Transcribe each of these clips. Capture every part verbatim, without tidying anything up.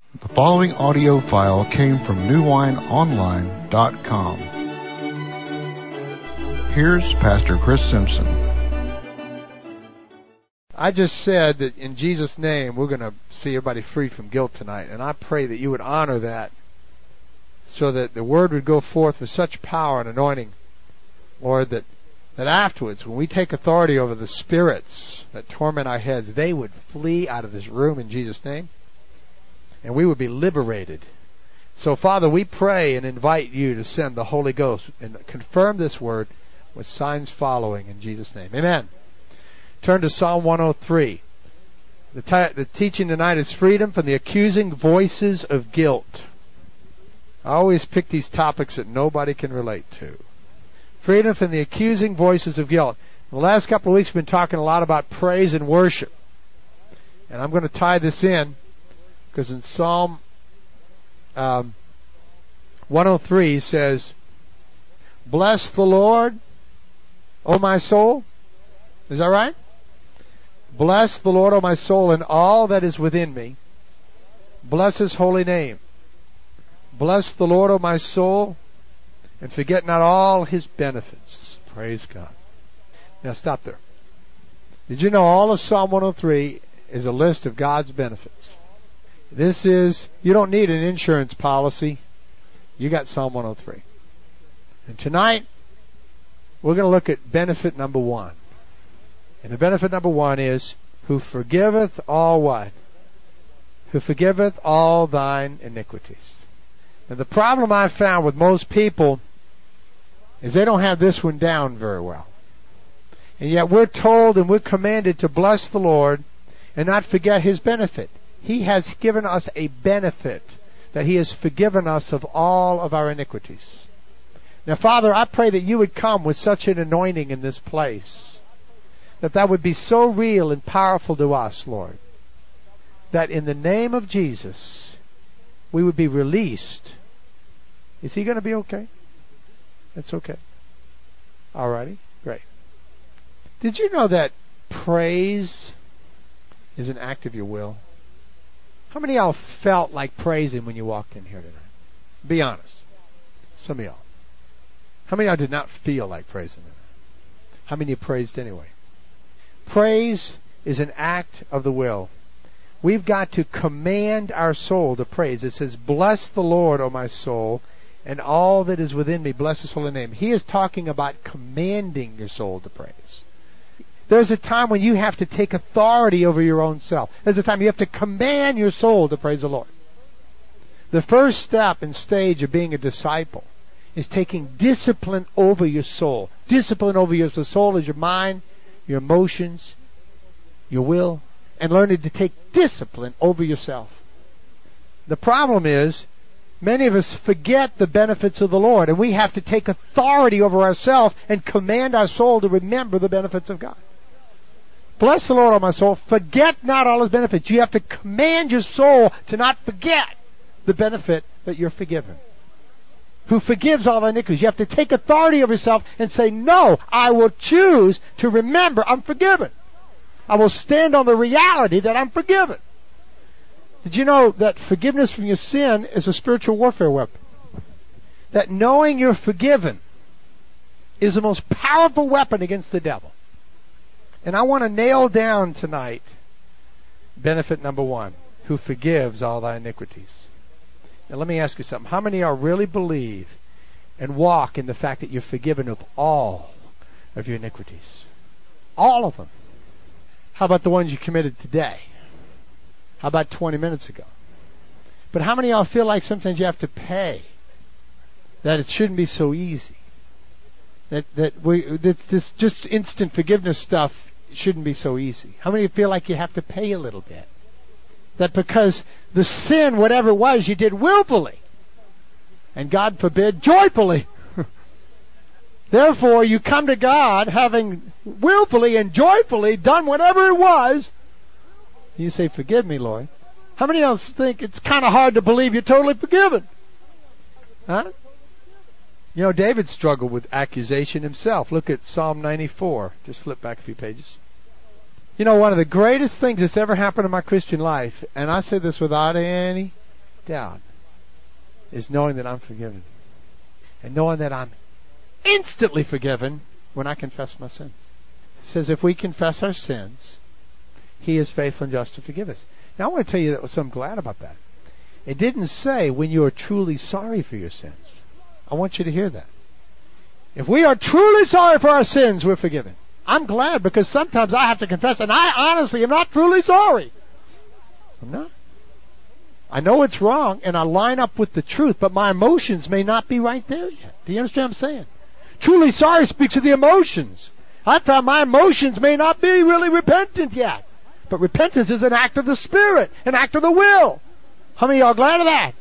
The following audio file came from new wine online dot com. Here's Pastor Chris Simpson. I just said that in Jesus' name we're going to see everybody freed from guilt tonight, and I pray that you would honor that so that the word would go forth with such power and anointing, Lord, that, that afterwards, when we take authority over the spirits that torment our heads, they would flee out of this room in Jesus' name, and we would be liberated. So, Father, we pray and invite you to send the Holy Ghost and confirm this word with signs following in Jesus' name. Amen. Turn to Psalm one oh three. The, t- the teaching tonight is freedom from the accusing voices of guilt. I always pick these topics that nobody can relate to. Freedom from the accusing voices of guilt. In the last couple of weeks we've been talking a lot about praise and worship. And I'm going to tie this in because in Psalm um, one oh three says, "Bless the Lord, O my soul." Is that right? "Bless the Lord, O my soul, and all that is within me. Bless His holy name. Bless the Lord, O my soul, and forget not all His benefits." Praise God. Now stop there. Did you know all of Psalm one oh three is a list of God's benefits? This is, you don't need an insurance policy. You got Psalm one oh three. And tonight, we're going to look at benefit number one. And the benefit number one is, who forgiveth all what? Who forgiveth all thine iniquities. Now the problem I've found with most people is they don't have this one down very well. And yet we're told and we're commanded to bless the Lord and not forget His benefit. He has given us a benefit, that He has forgiven us of all of our iniquities. Now, Father, I pray that you would come with such an anointing in this place, that that would be so real and powerful to us, Lord, that in the name of Jesus, we would be released. Is he going to be okay? That's okay. Alrighty, great. Did you know that praise is an act of your will? How many of y'all felt like praising when you walked in here tonight? Be honest. Some of y'all. How many of y'all did not feel like praising tonight? How many of you praised anyway? Praise is an act of the will. We've got to command our soul to praise. It says, "Bless the Lord, O my soul, and all that is within me, bless His holy name." He is talking about commanding your soul to praise. There's a time when you have to take authority over your own self. There's a time you have to command your soul to praise the Lord. The first step and stage of being a disciple is taking discipline over your soul. Discipline over your the soul is your mind, your emotions, your will, and learning to take discipline over yourself. The problem is, many of us forget the benefits of the Lord, and we have to take authority over ourselves and command our soul to remember the benefits of God. Bless the Lord, O my soul. Forget not all His benefits. You have to command your soul to not forget the benefit that you're forgiven. Who forgives all thy iniquities. You have to take authority over yourself and say, "No, I will choose to remember I'm forgiven. I will stand on the reality that I'm forgiven." Did you know that forgiveness from your sin is a spiritual warfare weapon? That knowing you're forgiven is the most powerful weapon against the devil. And I want to nail down tonight benefit number one, who forgives all thy iniquities. Now let me ask you something. How many of you really believe and walk in the fact that you're forgiven of all of your iniquities? All of them. How about the ones you committed today? How about twenty minutes ago? But how many of y'all feel like sometimes you have to pay? That it shouldn't be so easy. That that we that this just instant forgiveness stuff shouldn't be so easy. How many of you feel like you have to pay a little bit? That because the sin, whatever it was, you did willfully, and God forbid, joyfully. Therefore, you come to God having willfully and joyfully done whatever it was. You say, "Forgive me, Lord." How many else think it's kind of hard to believe you're totally forgiven? Huh? You know, David struggled with accusation himself. Look at Psalm ninety-four. Just flip back a few pages. You know, one of the greatest things that's ever happened in my Christian life, and I say this without any worked out is knowing that I'm forgiven. And knowing that I'm instantly forgiven when I confess my sins. It says if we confess our sins, He is faithful and just to forgive us. Now I want to tell you that so I'm glad about that. It didn't say when you are truly sorry for your sins. I want you to hear that. If we are truly sorry for our sins, we're forgiven. I'm glad because sometimes I have to confess and I honestly am not truly sorry. I'm not. I know it's wrong and I line up with the truth, but my emotions may not be right there yet. Do you understand what I'm saying? Truly sorry speaks of the emotions. I found my emotions may not be really repentant yet. But repentance is an act of the Spirit, an act of the will. How many of y'all glad of that?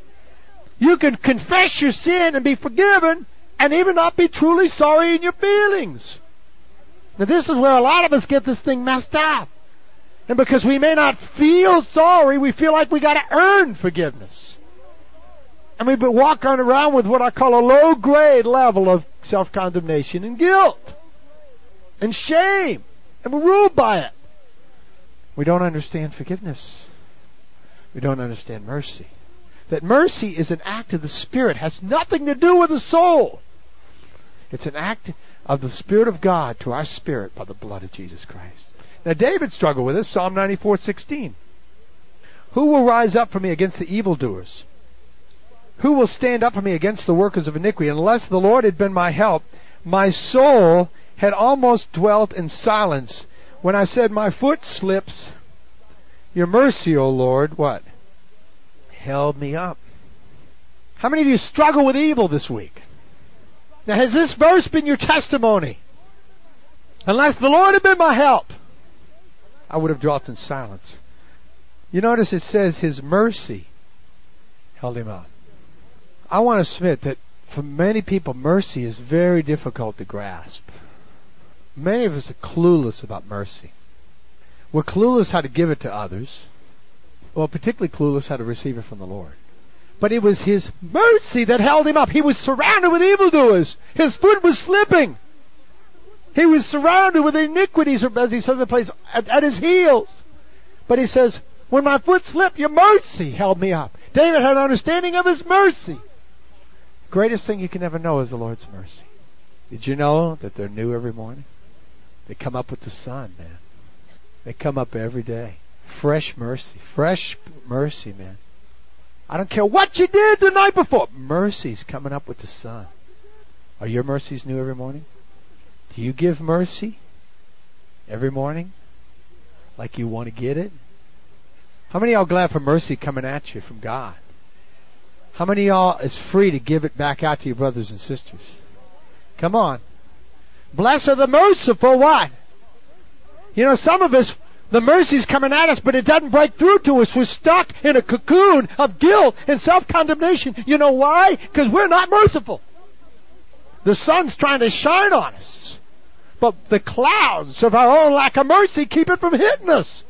You can confess your sin and be forgiven and even not be truly sorry in your feelings. Now this is where a lot of us get this thing messed up. And because we may not feel sorry, we feel like we gotta earn forgiveness. And we've been walking around with what I call a low grade level of self-condemnation and guilt. And shame. And we're ruled by it. We don't understand forgiveness. We don't understand mercy. That mercy is an act of the Spirit, has nothing to do with the soul. It's an act of the Spirit of God to our spirit by the blood of Jesus Christ. Now David struggled with this, Psalm ninety-four sixteen. Who will rise up for me against the evildoers? Who will stand up for me against the workers of iniquity? Unless the Lord had been my help, my soul had almost dwelt in silence. When I said, my foot slips, your mercy, O Lord, what? Held me up. How many of you struggle with evil this week? Now has this verse been your testimony? Unless the Lord had been my help, I would have dwelt in silence. You notice it says His mercy held him up. I want to submit that for many people, mercy is very difficult to grasp. Many of us are clueless about mercy. We're clueless how to give it to others. Well, particularly clueless how to receive it from the Lord. But it was His mercy that held him up. He was surrounded with evildoers. His foot was slipping. He was surrounded with iniquities, as he says in the place, at, at his heels. But he says, when my foot slipped, your mercy held me up. David had an understanding of His mercy. The greatest thing you can ever know is the Lord's mercy. Did you know that they're new every morning? They come up with the sun, man. They come up every day. Fresh mercy. Fresh mercy, man. I don't care what you did the night before. Mercy's coming up with the sun. Are your mercies new every morning? Do you give mercy every morning like you want to get it? How many of y'all glad for mercy coming at you from God? How many of y'all is free to give it back out to your brothers and sisters? Come on. Blessed are the merciful what? You know, some of us, the mercy's coming at us, but it doesn't break through to us. We're stuck in a cocoon of guilt and self-condemnation. You know why? Because we're not merciful. The sun's trying to shine on us, but the clouds of our own lack of mercy keep it from hitting us.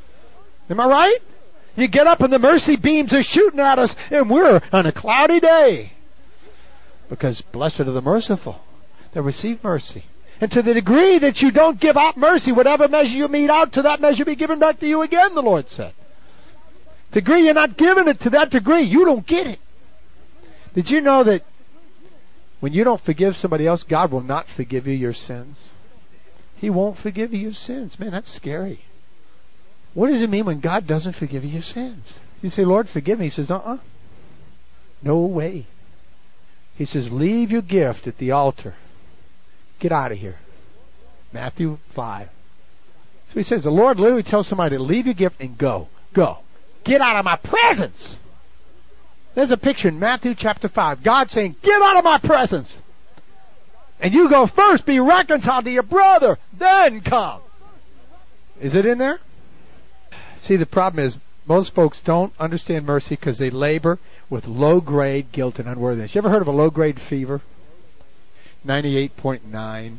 Am I right? You get up and the mercy beams are shooting at us, and we're on a cloudy day. Because blessed are the merciful that receive mercy. And to the degree that you don't give out mercy, whatever measure you mete out, to that measure be given back to you again, the Lord said. To the degree you're not giving it to that degree, you don't get it. Did you know that when you don't forgive somebody else, God will not forgive you your sins? He won't forgive you your sins. Man, that's scary. What does it mean when God doesn't forgive you your sins? You say, Lord, forgive me. He says, uh-uh. No way. He says, leave your gift at the altar. Get out of here. Matthew five. So he says, the Lord literally tells somebody to leave your gift and go. Go. Get out of my presence. There's a picture in Matthew chapter five. God saying, get out of my presence. And you go first, be reconciled to your brother, then come. Is it in there? See, the problem is, most folks don't understand mercy because they labor with low-grade guilt and unworthiness. You ever heard of a low-grade fever? ninety-eight point nine.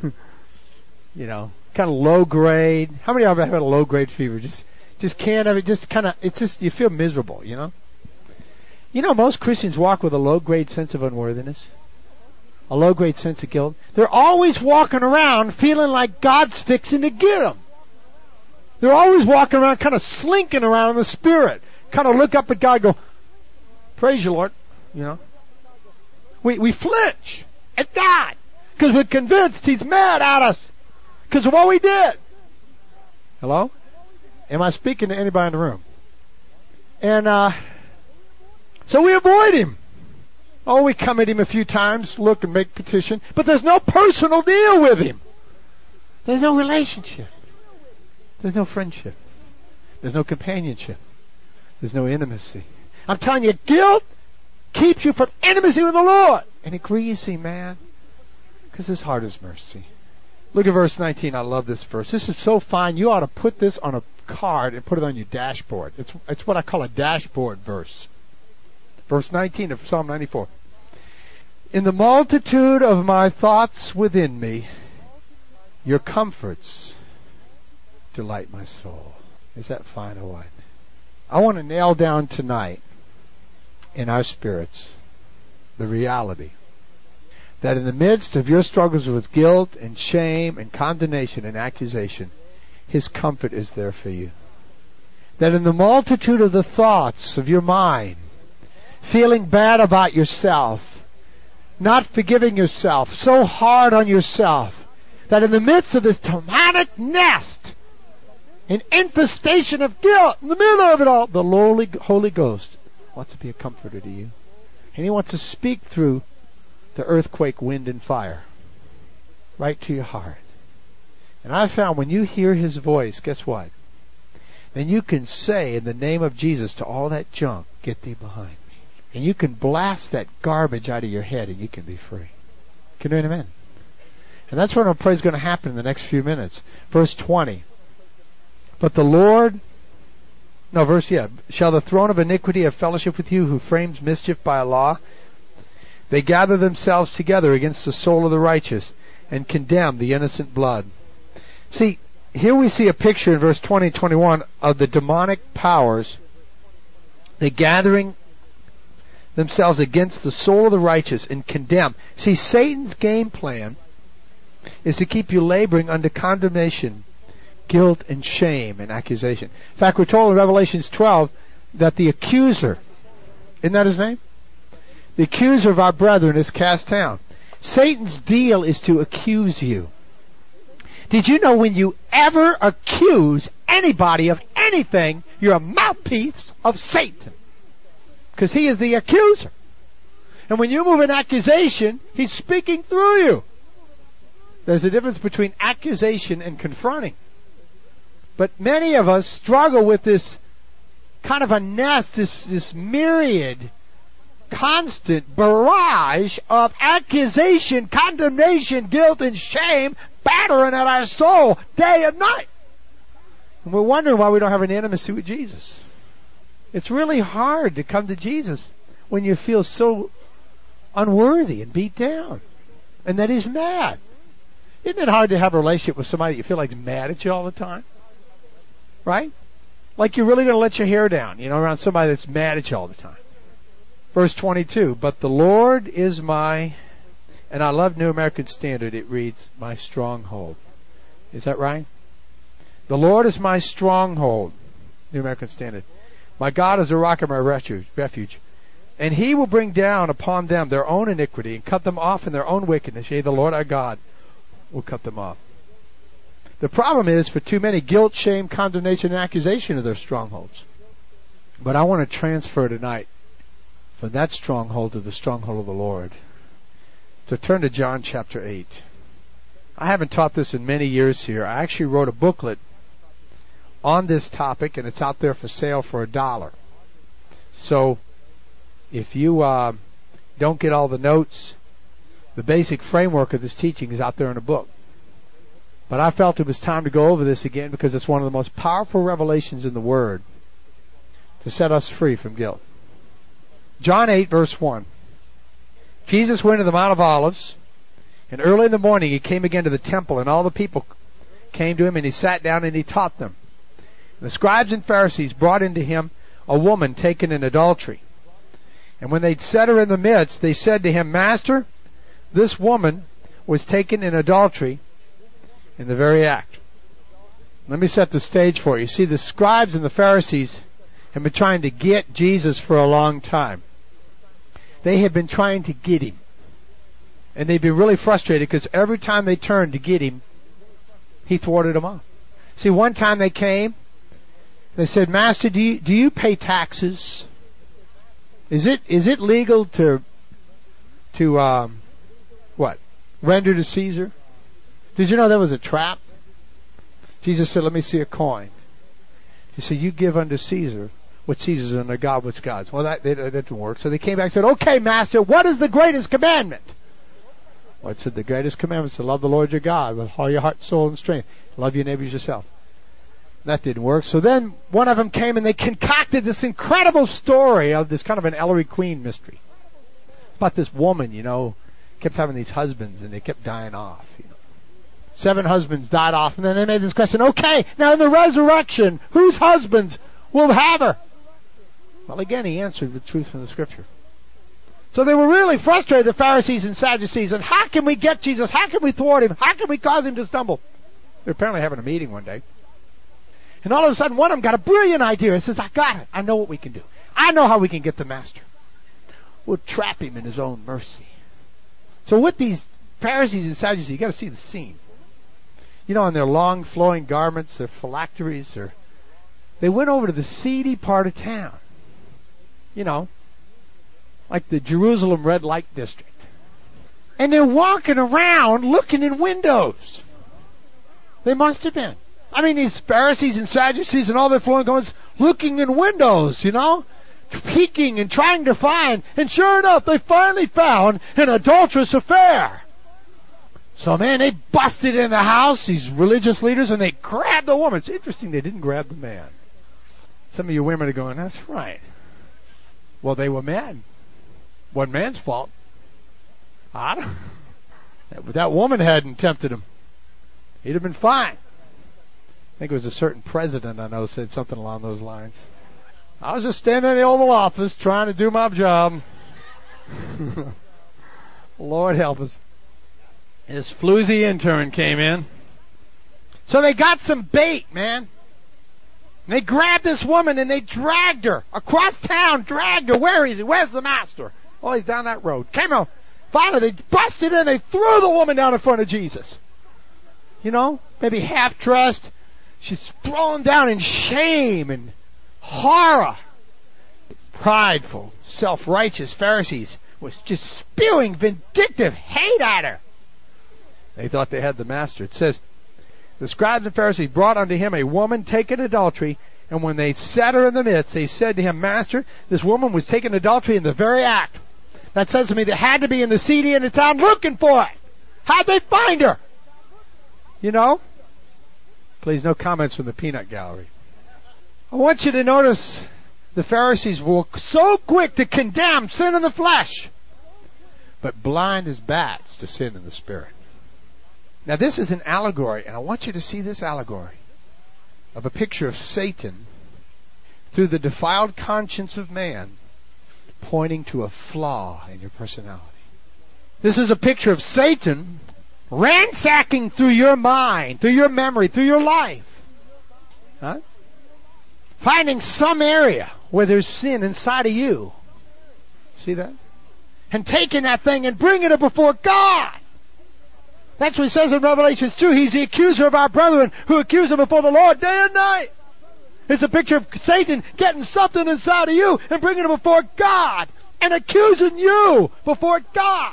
You know, kind of low-grade. How many of you have had a low-grade fever? Just, just can't have it. Just kind of, it's just, you feel miserable, you know? You know, most Christians walk with a low-grade sense of unworthiness. A low-grade sense of guilt. They're always walking around feeling like God's fixing to get them. They're always walking around kind of slinking around in the Spirit. Kind of look up at God and go, Praise you, Lord. You know. We, we flinch at God because we're convinced He's mad at us because of what we did. Hello? Am I speaking to anybody in the room? And, uh, so we avoid Him. Oh, we come at Him a few times, look and make petition, but there's no personal deal with Him. There's no relationship. There's no friendship. There's no companionship. There's no intimacy. I'm telling you, guilt keeps you from intimacy with the Lord. And it grieves Him, man, because His heart is mercy. Look at verse nineteen. I love this verse. This is so fine. You ought to put this on a card and put it on your dashboard. It's, it's what I call a dashboard verse. Verse nineteen of Psalm ninety-four. In the multitude of my thoughts within me, your comforts delight my soul. Is that fine or what? I want to nail down tonight in our spirits the reality that in the midst of your struggles with guilt and shame and condemnation and accusation, His comfort is there for you. That in the multitude of the thoughts of your mind, feeling bad about yourself, not forgiving yourself, so hard on yourself, that in the midst of this demonic nest, an infestation of guilt, in the middle of it all, the lowly Holy Ghost wants to be a comforter to you. And He wants to speak through the earthquake, wind, and fire right to your heart. And I found when you hear His voice, guess what? Then you can say in the name of Jesus to all that junk, get thee behind me. And you can blast that garbage out of your head and you can be free. Can you hear an amen? And that's what I'm afraid is going to happen in the next few minutes. Verse twenty. But the Lord, no, verse, yeah. Shall the throne of iniquity have fellowship with you who frames mischief by a law? They gather themselves together against the soul of the righteous and condemn the innocent blood. See, here we see a picture in verse twenty and twenty-one of the demonic powers. They gathering themselves against the soul of the righteous and condemn. See, Satan's game plan is to keep you laboring under condemnation, guilt, and shame and accusation. In fact, we're told in Revelation twelve that the accuser, isn't that his name? The accuser of our brethren is cast down. Satan's deal is to accuse you. Did you know when you ever accuse anybody of anything, you're a mouthpiece of Satan? Because he is the accuser. And when you move an accusation, he's speaking through you. There's a difference between accusation and confronting. But many of us struggle with this kind of a nest, this, this myriad, constant barrage of accusation, condemnation, guilt, and shame battering at our soul day and night. And we're wondering why we don't have an intimacy with Jesus. It's really hard to come to Jesus when you feel so unworthy and beat down and that He's mad. Isn't it hard to have a relationship with somebody that you feel like is mad at you all the time? Right? Like you're really going to let your hair down, you know, around somebody that's mad at you all the time. Verse twenty-two, but the Lord is my, and I love New American Standard, it reads, my stronghold. Is that right? The Lord is my stronghold, New American Standard. My God is a rock of my refuge, refuge. And He will bring down upon them their own iniquity and cut them off in their own wickedness. Yea, the Lord our God will cut them off. The problem is, for too many, guilt, shame, condemnation, and accusation are their strongholds. But I want to transfer tonight from that stronghold to the stronghold of the Lord. So turn to John chapter eight. I haven't taught this in many years here. I actually wrote a booklet on this topic, and it's out there for sale for a dollar. So if you uh, don't get all the notes, the basic framework of this teaching is out there in a book. But I felt it was time to go over this again because it's one of the most powerful revelations in the Word to set us free from guilt. John eight, verse one. Jesus went to the Mount of Olives, and early in the morning He came again to the temple, and all the people came to Him, and He sat down and He taught them. And the scribes and Pharisees brought into Him a woman taken in adultery. And when they'd set her in the midst, they said to Him, Master, this woman was taken in adultery in the very act. Let me set the stage for you. See, the scribes and the Pharisees have been trying to get Jesus for a long time. They had been trying to get him. And they'd been really frustrated because every time they turned to get him, he thwarted them all. See, one time they came, they said, Master, do you, do you pay taxes? Is it, is it legal to, to, um, what? Render to Caesar? Did you know that was a trap? Jesus said, let me see a coin. He said, you give unto Caesar what Caesar's and unto God what's God's. Well, that, that, that didn't work. So they came back and said, okay, Master, what is the greatest commandment? Well, it said the greatest commandment is to love the Lord your God with all your heart, soul, and strength. Love your neighbors yourself. That didn't work. So then one of them came and they concocted this incredible story of this kind of an Ellery Queen mystery. About this woman, you know, kept having these husbands and they kept dying off. You know. Seven husbands died off, and then they made this question, okay, now in the resurrection, whose husbands will have her? Well, again, he answered the truth from the Scripture. So they were really frustrated, the Pharisees and Sadducees, and how can we get Jesus? How can we thwart him? How can we cause him to stumble? They're apparently having a meeting one day. And all of a sudden, one of them got a brilliant idea. He says, I got it. I know what we can do. I know how we can get the Master. We'll trap him in his own mercy. So with these Pharisees and Sadducees, you got to see the scene. You know, in their long flowing garments, their phylacteries, their, they went over to the seedy part of town. You know, like the Jerusalem red light district. And they're walking around looking in windows. They must have been. I mean, these Pharisees and Sadducees and all their flowing garments looking in windows, you know, peeking and trying to find. And sure enough, they finally found an adulterous affair. So, man, they busted in the house, these religious leaders, and they grabbed the woman. It's interesting they didn't grab the man. Some of you women are going, that's right. Well, they were men. Wasn't man's fault. I don't, that, that woman hadn't tempted him. He'd have been fine. I think it was a certain president I know said something along those lines. I was just standing in the Oval Office trying to do my job. Lord help us. This floozy intern came in. So they got some bait, man. And they grabbed this woman and they dragged her across town, dragged her. Where is he? Where's the Master? Oh, he's down that road. Came out. Finally, they busted in. They threw the woman down in front of Jesus. You know, maybe half dressed. She's thrown down in shame and horror. Prideful, self-righteous Pharisees was just spewing vindictive hate at her. They thought they had the Master. It says, the scribes and Pharisees brought unto him a woman taken adultery, and when they set her in the midst, they said to him, Master, this woman was taken adultery in the very act. That says to me they had to be in the seedy end of town looking for it. How'd they find her? You know? Please, no comments from the peanut gallery. I want you to notice the Pharisees were so quick to condemn sin in the flesh, but blind as bats to sin in the spirit. Now this is an allegory, and I want you to see this allegory of a picture of Satan through the defiled conscience of man pointing to a flaw in your personality. This is a picture of Satan ransacking through your mind, through your memory, through your life. Huh? Finding some area where there's sin inside of you. See that? And taking that thing and bringing it before God. That's what it says in Revelation two. He's the accuser of our brethren who accuse him before the Lord day and night. It's a picture of Satan getting something inside of you and bringing it before God and accusing you before God.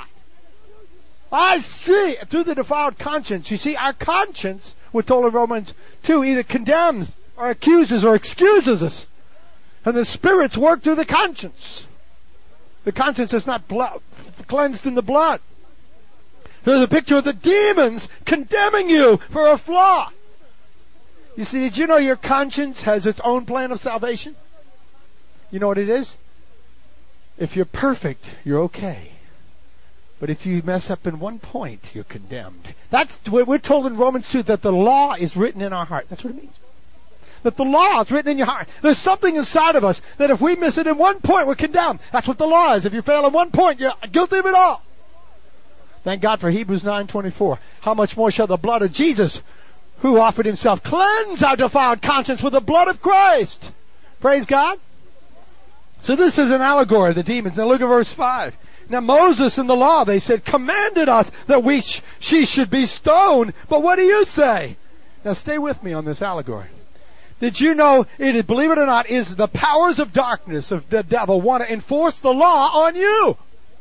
I see through the defiled conscience. You see, our conscience, we're told in Romans two, either condemns or accuses or excuses us. And the spirits work through the conscience. The conscience is not blood, cleansed in the blood. There's a picture of the demons condemning you for a flaw. You see, did you know your conscience has its own plan of salvation? You know what it is? If you're perfect, you're okay. But if you mess up in one point, you're condemned. That's what we're told in Romans two, that the law is written in our heart. That's what it means. That the law is written in your heart. There's something inside of us that if we miss it in one point, we're condemned. That's what the law is. If you fail in one point, you're guilty of it all. Thank God for Hebrews nine twenty-four. How much more shall the blood of Jesus, who offered himself, cleanse our defiled conscience with the blood of Christ? Praise God. So this is an allegory of the demons. Now look at verse five. Now Moses in the law, they said, commanded us that we sh- she should be stoned. But what do you say? Now stay with me on this allegory. Did you know, it is, believe it or not, is the powers of darkness of the devil want to enforce the law on you?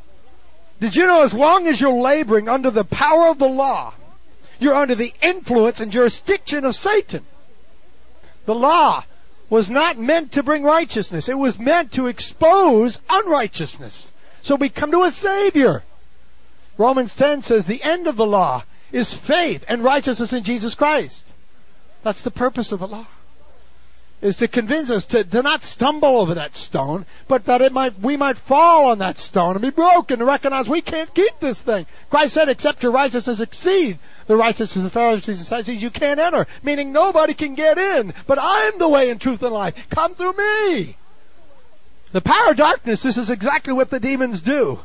Did you know as long as you're laboring under the power of the law, you're under the influence and jurisdiction of Satan? The law was not meant to bring righteousness. It was meant to expose unrighteousness. So we come to a Savior. Romans ten says the end of the law is faith and righteousness in Jesus Christ. That's the purpose of the law. Is to convince us to, to not stumble over that stone, but that it might we might fall on that stone and be broken and recognize we can't keep this thing. Christ said, except your righteousness exceed the righteousness of the Pharisees and Sadducees, you can't enter. Meaning nobody can get in. But I'm the way and truth and life. Come through me. The power of darkness, this is exactly what the demons do.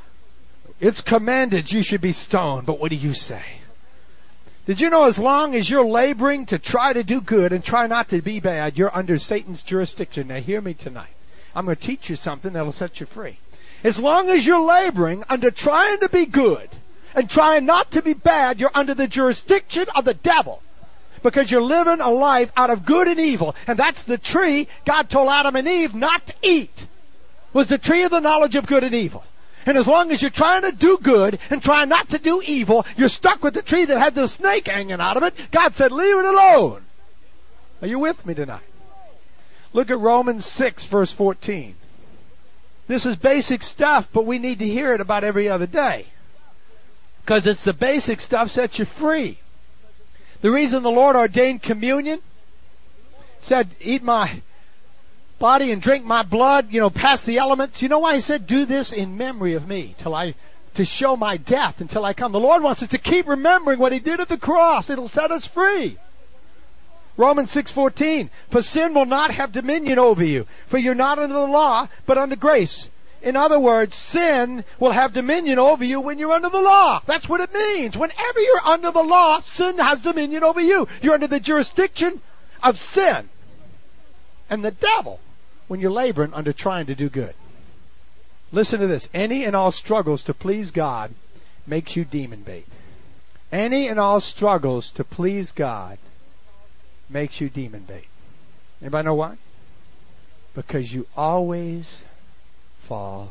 It's commanded you should be stoned, but what do you say? Did you know as long as you're laboring to try to do good and try not to be bad, you're under Satan's jurisdiction? Now hear me tonight. I'm going to teach you something that'll set you free. As long as you're laboring under trying to be good and trying not to be bad, you're under the jurisdiction of the devil. Because you're living a life out of good and evil. And that's the tree God told Adam and Eve not to eat. Was the tree of the knowledge of good and evil. And as long as you're trying to do good and trying not to do evil, you're stuck with the tree that had the snake hanging out of it. God said, leave it alone. Are you with me tonight? Look at Romans six verse fourteen. This is basic stuff, but we need to hear it about every other day. Because it's the basic stuff sets you free. The reason the Lord ordained communion, said, eat my body and drink my blood, you know, pass the elements. You know why He said, do this in memory of me till I, to show my death until I come. The Lord wants us to keep remembering what He did at the cross. It'll set us free. Romans six fourteen, for sin will not have dominion over you, for you're not under the law, but under grace. In other words, sin will have dominion over you when you're under the law. That's what it means. Whenever you're under the law, sin has dominion over you. You're under the jurisdiction of sin and the devil when you're laboring under trying to do good. Listen to this. Any and all struggles to please God makes you demon bait. Any and all struggles to please God makes you demon bait. Anybody know why? Because you always fall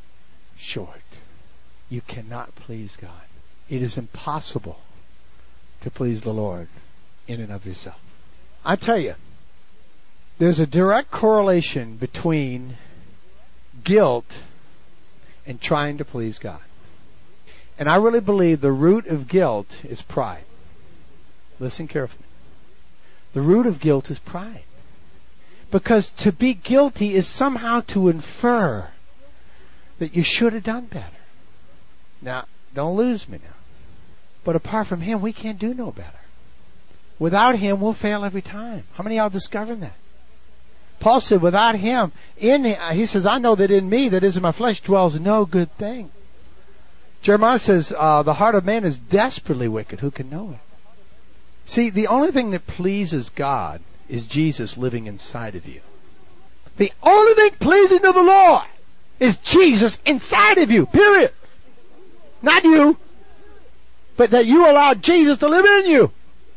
short. You cannot please God. It is impossible to please the Lord in and of yourself. I tell you, there's a direct correlation between guilt and trying to please God. And I really believe the root of guilt is pride. Listen carefully. The root of guilt is pride. Because to be guilty is somehow to infer that you should have done better. Now, don't lose me now. But apart from Him, we can't do no better. Without Him, we'll fail every time. How many of y'all discovered that? Paul said, without Him, in he says, I know that in me, that is in my flesh, dwells no good thing. Jeremiah says, uh, the heart of man is desperately wicked. Who can know it? See, the only thing that pleases God is Jesus living inside of you. The only thing pleasing to the Lord is Jesus inside of you, period. Not you, but that you allow Jesus to live in you.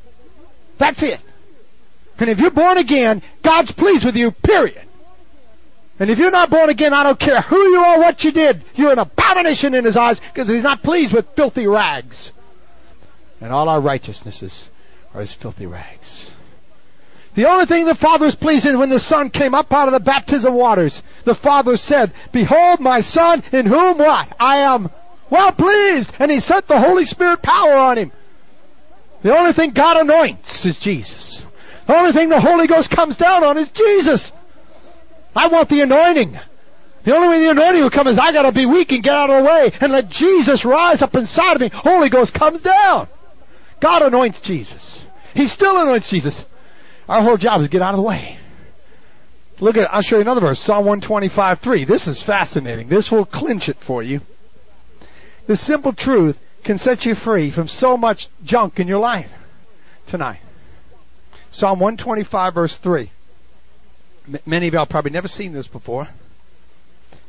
That's it. And if you're born again, God's pleased with you, period. And if you're not born again, I don't care who you are, what you did, you're an abomination in His eyes because He's not pleased with filthy rags. And all our righteousnesses are His filthy rags. The only thing the Father is pleased in when the Son came up out of the baptism waters, the Father said, behold my Son in whom what? I am well pleased. And He sent the Holy Spirit power on Him. The only thing God anoints is Jesus. The only thing the Holy Ghost comes down on is Jesus. I want the anointing. The only way the anointing will come is I gotta be weak and get out of the way and let Jesus rise up inside of me. Holy Ghost comes down. God anoints Jesus. He still anoints Jesus. Our whole job is to get out of the way. Look at, I'll show you another verse, Psalm one twenty-five three. This is fascinating. This will clinch it for you. The simple truth can set you free from so much junk in your life tonight. Psalm one twenty-five verse three. M- many of y'all probably never seen this before.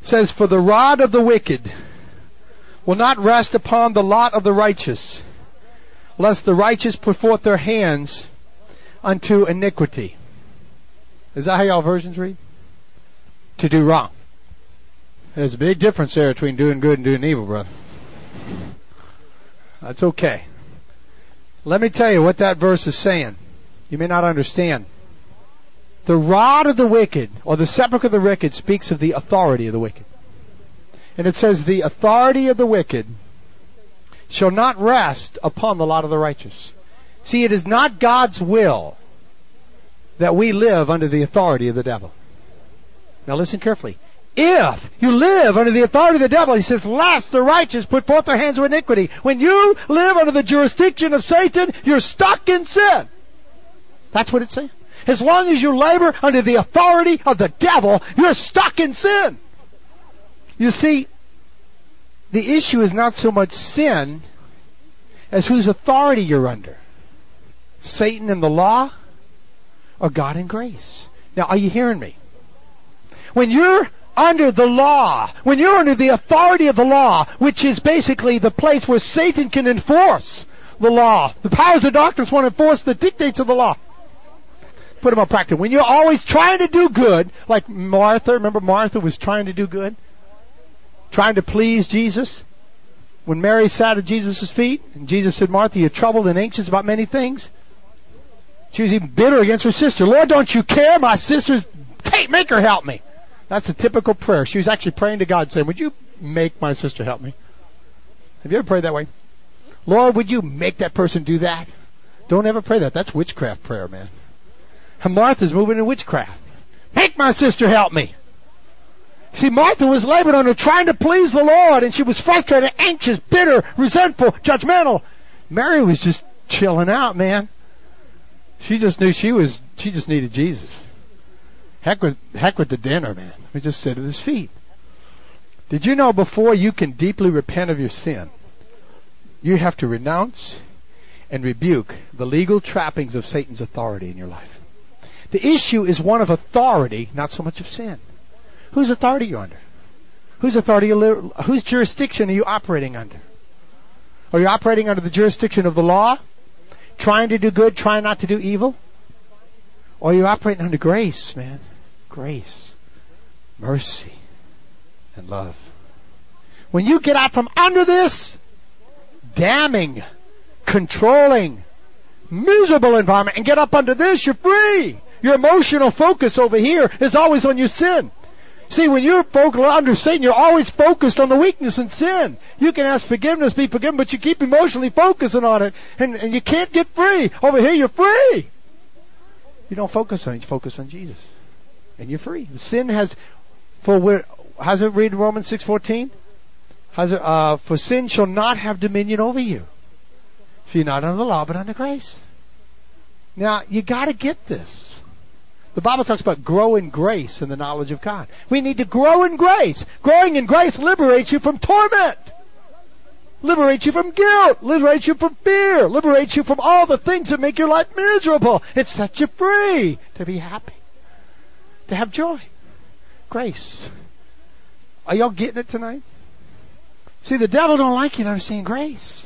It says, for the rod of the wicked will not rest upon the lot of the righteous, lest the righteous put forth their hands unto iniquity. Is that how y'all versions read? To do wrong. There's a big difference there between doing good and doing evil, brother. That's okay. Let me tell you what that verse is saying. You may not understand. The rod of the wicked, or the sepulchre of the wicked, speaks of the authority of the wicked. And it says, the authority of the wicked shall not rest upon the lot of the righteous. See, it is not God's will that we live under the authority of the devil. Now listen carefully. If you live under the authority of the devil, he says, lest the righteous put forth their hands with iniquity. When you live under the jurisdiction of Satan, you're stuck in sin. That's what it's saying. As long as you labor under the authority of the devil, you're stuck in sin. You see, the issue is not so much sin as whose authority you're under. Satan and the law, or God and grace. Now, are you hearing me? When you're under the law, when you're under the authority of the law, which is basically the place where Satan can enforce the law, the powers of darkness want to enforce the dictates of the law. Put them on practice. When you're always trying to do good, like Martha, remember Martha was trying to do good? Trying to please Jesus? When Mary sat at Jesus' feet, and Jesus said, Martha, you're troubled and anxious about many things. She was even bitter against her sister. Lord, don't you care? My sister's, take, make her help me. That's a typical prayer. She was actually praying to God saying, would you make my sister help me? Have you ever prayed that way? Lord, would you make that person do that? Don't ever pray that. That's witchcraft prayer, man. And Martha's moving in witchcraft. Make my sister help me. See, Martha was laboring under trying to please the Lord, and she was frustrated, anxious, bitter, resentful, judgmental. Mary was just chilling out, man. She just knew she was, she just needed Jesus. Heck with, heck with the dinner, man. We just sit at his feet. Did you know before you can deeply repent of your sin, you have to renounce and rebuke the legal trappings of Satan's authority in your life? The issue is one of authority, not so much of sin. Whose authority are you under? Whose authority, li- whose jurisdiction are you operating under? Are you operating under the jurisdiction of the law? Trying to do good, trying not to do evil? Or are you operating under grace, man? Grace, mercy, and love. When you get out from under this damning, controlling, miserable environment and get up under this, you're free. Your emotional focus over here is always on your sin. See, when you're focused under Satan, you're always focused on the weakness and sin. You can ask forgiveness, be forgiven, but you keep emotionally focusing on it, and, and you can't get free. Over here, you're free. You don't focus on it, you focus on Jesus. And you're free. The sin has, for where, how's it read in Romans six fourteen? How's it, uh, for sin shall not have dominion over you. So you're not under the law, but under grace. Now, you gotta get this. The Bible talks about grow in grace and the knowledge of God. We need to grow in grace. Growing in grace liberates you from torment. Liberates you from guilt. Liberates you from fear. Liberates you from all the things that make your life miserable. It sets you free to be happy. To have joy. Grace. Are y'all getting it tonight? See, the devil don't like you to understand grace.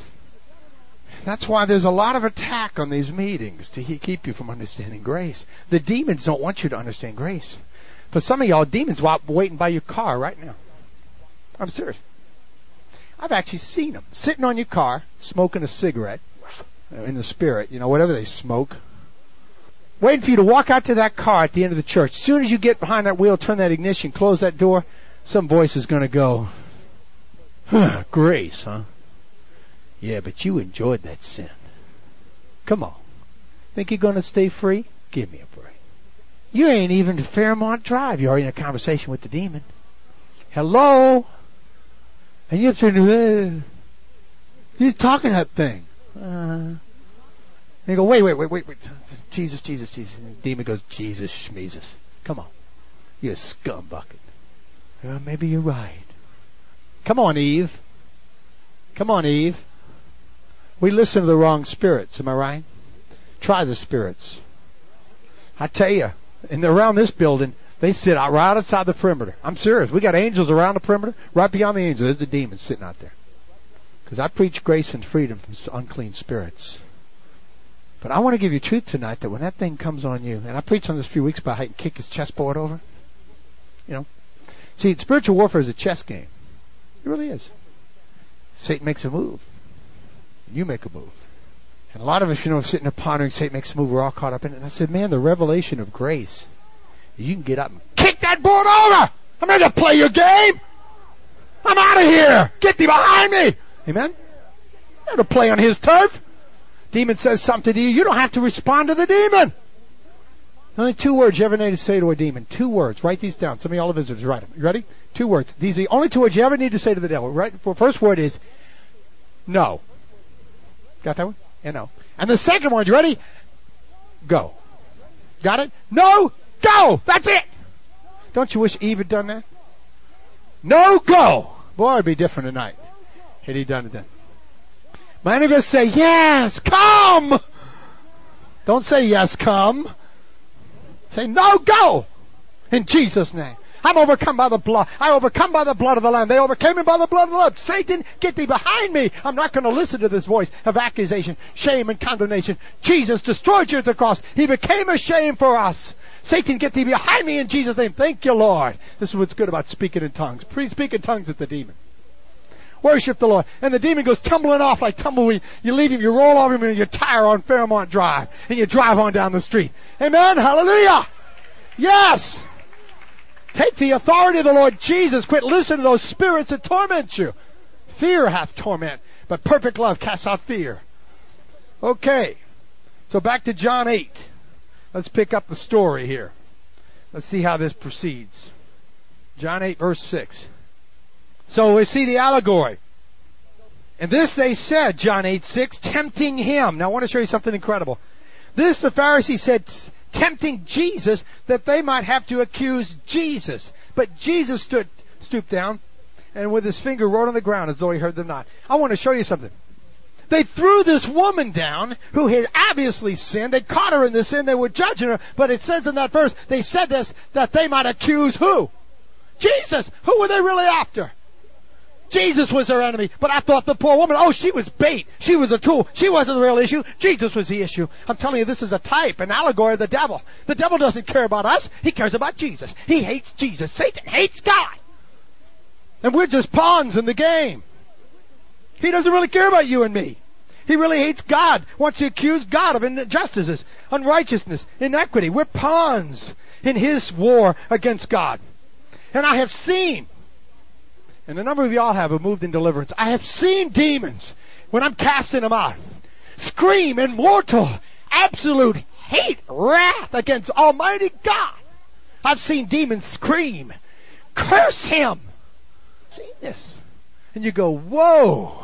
That's why there's a lot of attack on these meetings to keep you from understanding grace. The demons don't want you to understand grace. For some of y'all, demons are waiting by your car right now. I'm serious. I've actually seen them sitting on your car, smoking a cigarette, in the spirit, you know, whatever they smoke, waiting for you to walk out to that car at the end of the church. As soon as you get behind that wheel, turn that ignition, close that door, some voice is going to go, huh, grace, huh? Yeah, but you enjoyed that sin. Come on. Think you're going to stay free? Give me a break. You ain't even to Fairmont Drive. You're already in a conversation with the demon. Hello? And you're turning, uh, he's talking that thing. Uh, and you go, wait, wait, wait, wait, wait. Jesus, Jesus, Jesus. And the demon goes, Jesus, schmeezus. Come on. You're a scumbucket. Well, maybe you're right. Come on, Eve. Come on, Eve. We listen to the wrong spirits, am I right? Try the spirits. I tell you, and around this building, They sit out right outside the perimeter. I'm serious. We got angels around the perimeter. Right beyond the angels, there's the demons sitting out there. Because I preach grace and freedom from unclean spirits. But I want to give you truth tonight that when that thing comes on you, and I preached on this a few weeks about how you can kick his chessboard over. You know. See, spiritual warfare is a chess game. It really is. Satan makes a move. You make a move. And a lot of us, you know, sitting there pondering, Satan makes a move, we're all caught up in it. And I said, man, the revelation of grace, you can get up and kick that board over! I'm ready to play your game! I'm out of here! Get thee behind me! Amen? You have to play on his turf. Demon says something to you, you don't have to respond to the demon. Only two words you ever need to say to a demon. Two words. Write these down. Some of y'all are visitors. Write them. You ready? Two words. These are the only two words you ever need to say to the devil. Right? The first word is no. Got that one? Yeah, no. And the second word, you ready? Go. Got it? No, go! That's it! Don't you wish Eve had done that? No, go! Boy, it'd be different tonight had he done it then. Many of us say, yes, come! Don't say yes, come. Say, no, go! In Jesus' name. I'm overcome by the blood. I overcome by the blood of the Lamb. They overcame him by the blood of the Lamb. Satan, get thee behind me. I'm not going to listen to this voice of accusation, shame, and condemnation. Jesus destroyed you at the cross. He became a shame for us. Satan, get thee behind me in Jesus' name. Thank you, Lord. This is what's good about speaking in tongues. Please speak in tongues at the demon. Worship the Lord. And the demon goes tumbling off like tumbleweed. You leave him, you roll over him in your tire on Fairmont Drive, and you drive on down the street. Amen? Hallelujah! Yes! Take the authority of the Lord Jesus. Quit listening to those spirits that torment you. Fear hath torment, but perfect love casts out fear. Okay. So back to John eight. Let's pick up the story here. Let's see how this proceeds. John eight verse six. So we see the allegory. And this they said, John eight six, tempting him. Now I want to show you something incredible. This the Pharisees said, tempting Jesus that they might have to accuse Jesus. But Jesus stood, stooped down and with his finger wrote on the ground as though he heard them not. I want to show you something. They threw this woman down who had obviously sinned. They caught her in the sin. They were judging her. But it says in that verse, they said this, that they might accuse who? Jesus. Who were they really after? Jesus was their enemy, but I thought the poor woman, oh, she was bait. She was a tool. She wasn't the real issue. Jesus was the issue. I'm telling you, this is a type, an allegory of the devil. The devil doesn't care about us. He cares about Jesus. He hates Jesus. Satan hates God. And we're just pawns in the game. He doesn't really care about you and me. He really hates God, wants to accuse God of injustices, unrighteousness, inequity. We're pawns in his war against God. And I have seen, and a number of y'all have who moved in deliverance, I have seen demons, when I'm casting them out, scream in mortal, absolute hate, wrath against Almighty God. I've seen demons scream, curse him. I've seen this. And you go, whoa,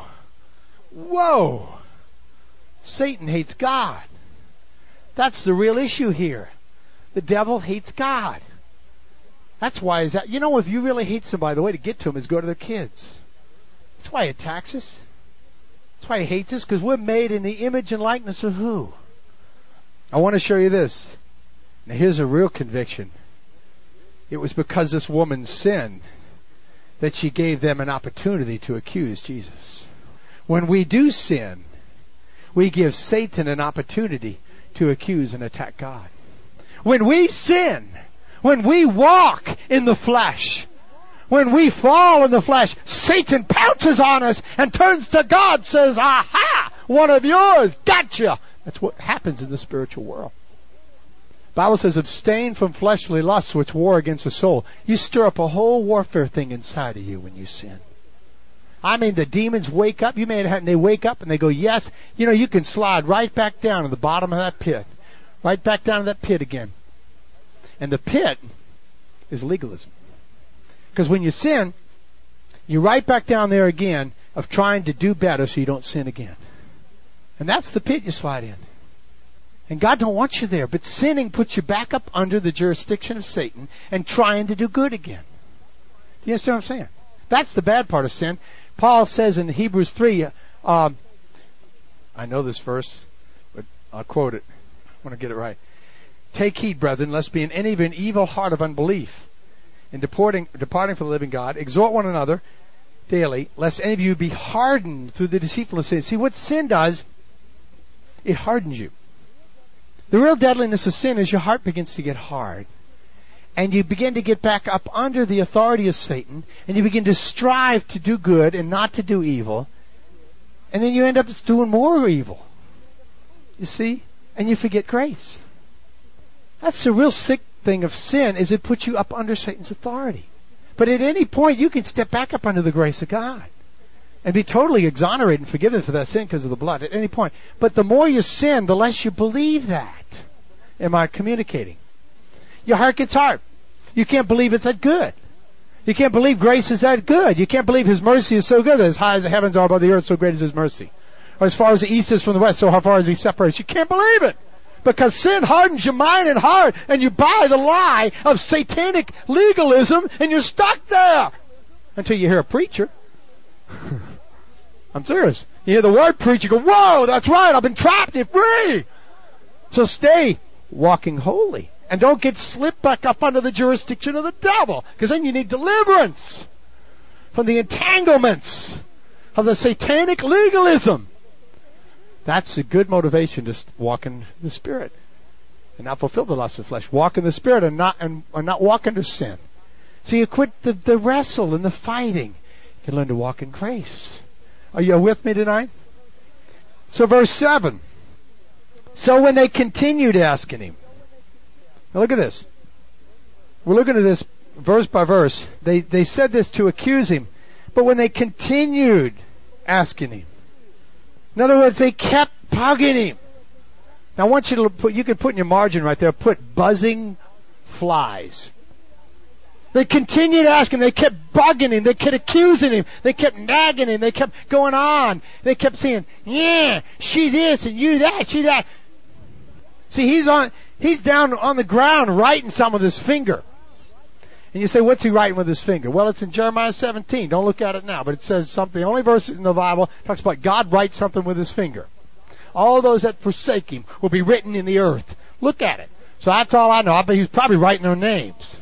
whoa. Satan hates God. That's the real issue here. The devil hates God. That's why is that, you know, if you really hate somebody, the way to get to them is go to the kids. That's why he attacks us. That's why he hates us, because we're made in the image and likeness of who? I want to show you this. Now here's a real conviction. It was because this woman sinned that she gave them an opportunity to accuse Jesus. When we do sin, we give Satan an opportunity to accuse and attack God. When we sin, when we walk in the flesh, when we fall in the flesh, Satan pounces on us and turns to God, says, aha, one of yours, gotcha. That's what happens in the spiritual world. The Bible says, abstain from fleshly lusts which war against the soul. You stir up a whole warfare thing inside of you when you sin. I mean, the demons wake up. You may have, and they wake up and they go, yes. You know, you can slide right back down to the bottom of that pit. Right back down to that pit again. And the pit is legalism. Because when you sin, you're right back down there again of trying to do better so you don't sin again. And that's the pit you slide in. And God don't want you there. But sinning puts you back up under the jurisdiction of Satan and trying to do good again. Do you understand what I'm saying? That's the bad part of sin. Paul says in Hebrews three, um, I know this verse, but I'll quote it. I want to get it right. Take heed, brethren, lest be in any of an evil heart of unbelief, in departing, departing from the living God, exhort one another daily, lest any of you be hardened through the deceitfulness of sin. See, what sin does, it hardens you. The real deadliness of sin is your heart begins to get hard. And you begin to get back up under the authority of Satan, and you begin to strive to do good and not to do evil, and then you end up doing more evil. You see? And you forget grace. That's the real sick thing of sin, is it puts you up under Satan's authority. But at any point, you can step back up under the grace of God and be totally exonerated and forgiven for that sin because of the blood at any point. But the more you sin, the less you believe that. Am I communicating? Your heart gets hard. You can't believe it's that good. You can't believe grace is that good. You can't believe His mercy is so good that as high as the heavens are above the earth, so great is His mercy. Or as far as the east is from the west, so how far as He separates. You can't believe it. Because sin hardens your mind and heart, and you buy the lie of satanic legalism, and you're stuck there. Until you hear a preacher. I'm serious. You hear the word preach, you go, whoa, that's right, I've been trapped, you're free. So stay walking holy. And don't get slipped back up under the jurisdiction of the devil. Because then you need deliverance from the entanglements of the satanic legalism. That's a good motivation to walk in the Spirit and not fulfill the lust of the flesh. Walk in the Spirit and not and, and not walk into sin. So you quit the, the wrestle and the fighting. You can learn to walk in grace. Are you with me tonight? So verse seven. So when they continued asking Him. Now look at this. We're looking at this verse by verse. They they said this to accuse Him. But when they continued asking Him. In other words, they kept bugging Him. Now I want you to put, you can put in your margin right there, put buzzing flies. They continued asking, they kept bugging Him, they kept accusing Him, they kept nagging Him, they kept going on. They kept saying, yeah, she this and you that, she that. See, he's on, he's down on the ground writing something with his finger. And you say, what's he writing with his finger? Well, it's in Jeremiah seventeen. Don't look at it now, but it says something. The only verse in the Bible talks about God writes something with His finger. All those that forsake Him will be written in the earth. Look at it. So that's all I know. I bet he was probably writing their names.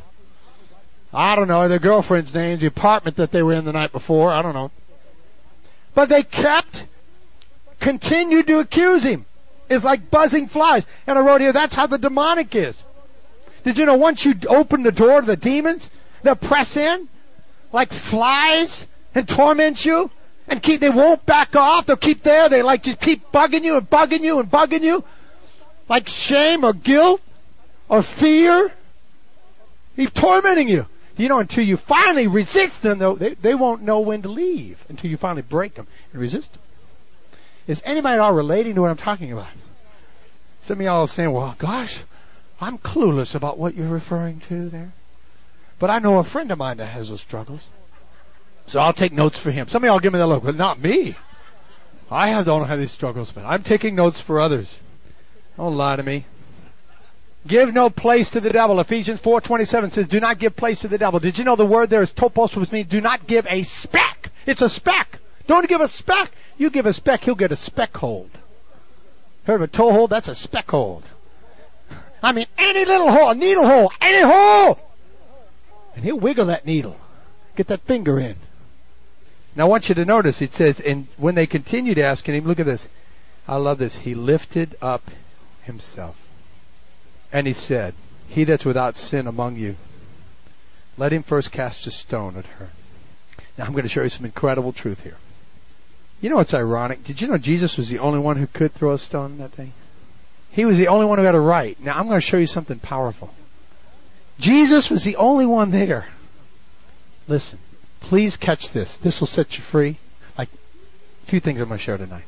I don't know, their girlfriends' names, the apartment that they were in the night before. I don't know. But they kept, continued to accuse Him. It's like buzzing flies. And I wrote here, that's how the demonic is. Did you know once you open the door to the demons, they'll press in like flies and torment you and keep, they won't back off. They'll keep there. They like just keep bugging you and bugging you and bugging you like shame or guilt or fear. He's tormenting you. You know, until you finally resist them, though, they, they won't know when to leave until you finally break them and resist them. Is anybody at all relating to what I'm talking about? Some of y'all are saying, well, gosh, I'm clueless about what you're referring to there. But I know a friend of mine that has those struggles. So I'll take notes for him. Some of y'all give me that look, but not me. I have, don't have these struggles, but I'm taking notes for others. Don't lie to me. Give no place to the devil. Ephesians four twenty-seven says, do not give place to the devil. Did you know the word there is topos, which means do not give a speck. It's a speck. Don't give a speck. You give a speck, he'll get a speck hold. Heard of a toe hold? That's a speck hold. I mean, any little hole, a needle hole, any hole. And he'll wiggle that needle. Get that finger in. Now I want you to notice, it says, and when they continued asking him, look at this. I love this. He lifted up himself. And he said, he that's without sin among you, let him first cast a stone at her. Now I'm going to show you some incredible truth here. You know what's ironic? Did you know Jesus was the only one who could throw a stone that day? He was the only one who had a right. Now I'm going to show you something powerful. Jesus was the only one there. Listen, please catch this. This will set you free. Like a few things I'm going to show tonight.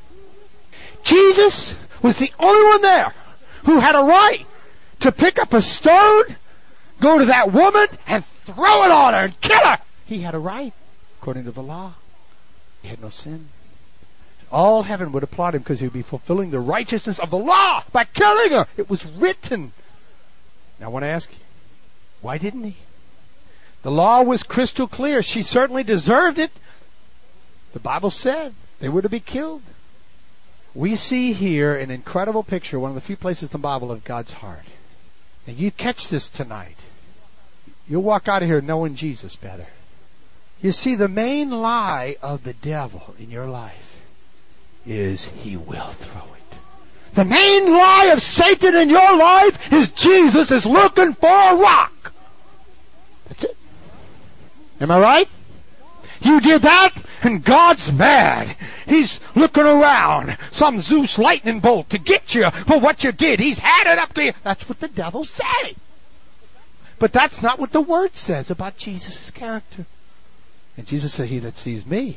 Jesus was the only one there who had a right to pick up a stone, go to that woman, and throw it on her and kill her. He had a right, according to the law. He had no sin. All heaven would applaud him because he would be fulfilling the righteousness of the law by killing her. It was written. Now I want to ask you, why didn't he? The law was crystal clear. She certainly deserved it. The Bible said they were to be killed. We see here an incredible picture, one of the few places in the Bible, of God's heart. And you catch this tonight. You'll walk out of here knowing Jesus better. You see, the main lie of the devil in your life is he will throw it. The main lie of Satan in your life is Jesus is looking for a rock. That's it. Am I right? You did that, and God's mad. He's looking around. Some Zeus lightning bolt to get you for what you did. He's had it up to you. That's what the devil's saying. But that's not what the Word says about Jesus' character. And Jesus said, he that sees me